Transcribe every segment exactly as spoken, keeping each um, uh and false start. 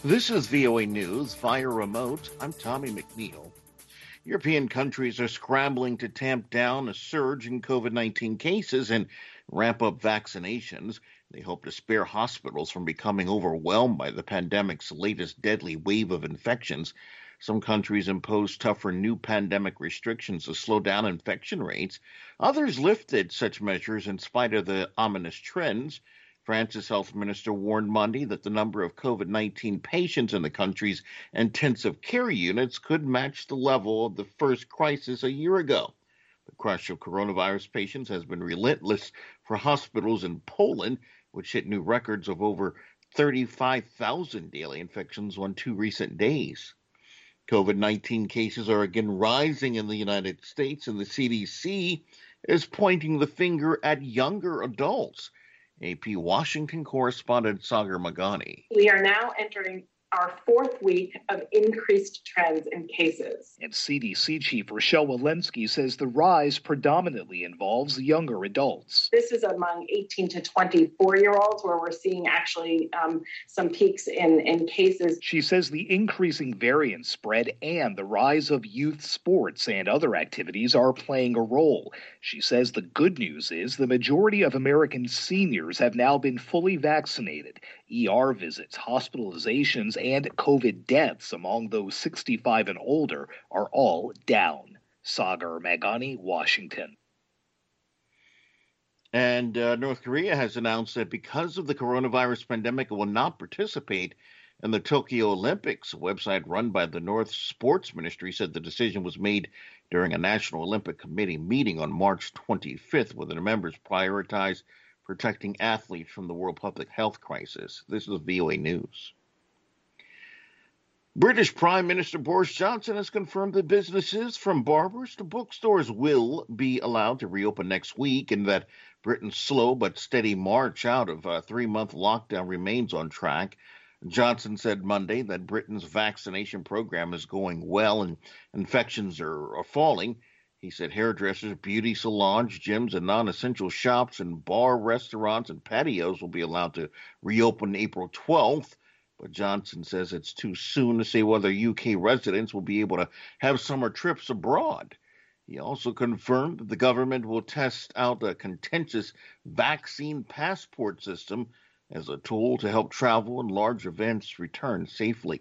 This is V O A News via remote. I'm Tommy McNeil. European countries are scrambling to tamp down a surge in COVID nineteen cases and ramp up vaccinations. They hope to spare hospitals from becoming overwhelmed by the pandemic's latest deadly wave of infections. Some countries imposed tougher new pandemic restrictions to slow down infection rates. Others lifted such measures in spite of the ominous trends. France's health minister warned Monday that the number of COVID nineteen patients in the country's intensive care units could match the level of the first crisis a year ago. The crush of coronavirus patients has been relentless for hospitals in Poland, which hit new records of over thirty-five thousand daily infections on two recent days. COVID nineteen cases are again rising in the United States, and the C D C is pointing the finger at younger adults. A P Washington correspondent Sagar Meghani. We are now entering our fourth week of increased trends in cases. And C D C Chief Rochelle Walensky says the rise predominantly involves younger adults. This is among eighteen to twenty-four-year-olds where we're seeing actually um, some peaks in, in cases. She says the increasing variant spread and the rise of youth sports and other activities are playing a role. She says the good news is the majority of American seniors have now been fully vaccinated. E R visits, hospitalizations, and COVID deaths among those sixty-five and older are all down. Sagar Meghani, Washington. And uh, North Korea has announced that because of the coronavirus pandemic, it will not participate in the Tokyo Olympics. A website run by the North Sports Ministry said the decision was made during a National Olympic Committee meeting on March twenty-fifth, where the members prioritized protecting athletes from the world public health crisis. This is V O A News. British Prime Minister Boris Johnson has confirmed that businesses from barbers to bookstores will be allowed to reopen next week, and that Britain's slow but steady march out of a three-month lockdown remains on track. Johnson said Monday that Britain's vaccination program is going well and infections are, are falling. He said hairdressers, beauty salons, gyms, and non-essential shops and bar, restaurants, and patios will be allowed to reopen April twelfth. But Johnson says it's too soon to say whether U K residents will be able to have summer trips abroad. He also confirmed that the government will test out a contentious vaccine passport system as a tool to help travel and large events return safely.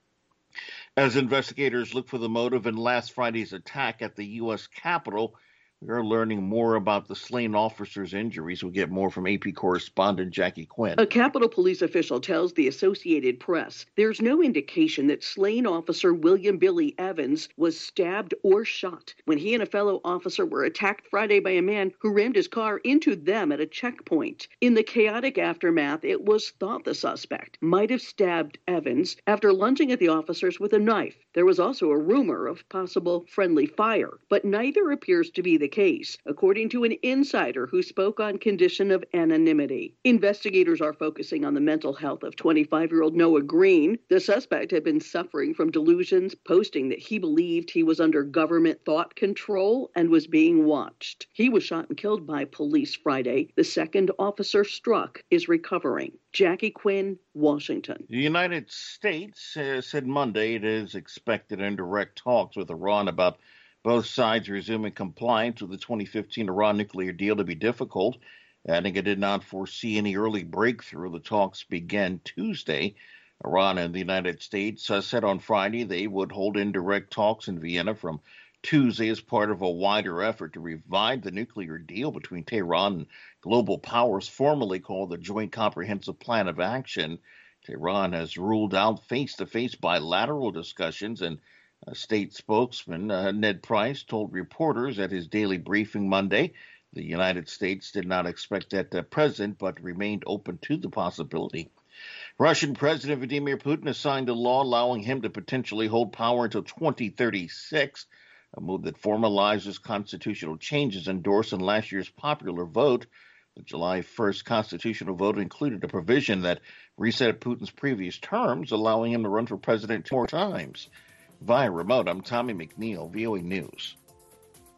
As investigators look for the motive in last Friday's attack at the U S Capitol, we are learning more about the slain officer's injuries. We'll get more from A P correspondent Jackie Quinn. A Capitol Police official tells the Associated Press there's no indication that slain officer William Billy Evans was stabbed or shot when he and a fellow officer were attacked Friday by a man who rammed his car into them at a checkpoint. In the chaotic aftermath, it was thought the suspect might have stabbed Evans after lunging at the officers with a knife. There was also a rumor of possible friendly fire, but neither appears to be the case, according to an insider who spoke on condition of anonymity. Investigators are focusing on the mental health of twenty-five-year-old Noah Green. The suspect had been suffering from delusions, posting that he believed he was under government thought control and was being watched. He was shot and killed by police Friday. The second officer struck is recovering. Jackie Quinn, Washington. The United States uh, said Monday it is expected in direct talks with Iran about both sides resuming compliance with the twenty fifteen Iran nuclear deal to be difficult, adding it did not foresee any early breakthrough. The talks began Tuesday. Iran and the United States uh, said on Friday they would hold indirect talks in Vienna from Tuesday as part of a wider effort to revive the nuclear deal between Tehran and global powers, formerly called the Joint Comprehensive Plan of Action. Tehran has ruled out face-to-face bilateral discussions, and a state spokesman, uh, Ned Price, told reporters at his daily briefing Monday the United States did not expect that uh, present, but remained open to the possibility. Russian President Vladimir Putin has signed a law allowing him to potentially hold power until twenty thirty-six, a move that formalizes constitutional changes endorsed in last year's popular vote. The July first constitutional vote included a provision that reset Putin's previous terms, allowing him to run for president two more times. Via remote, I'm Tommy McNeil, V O A News.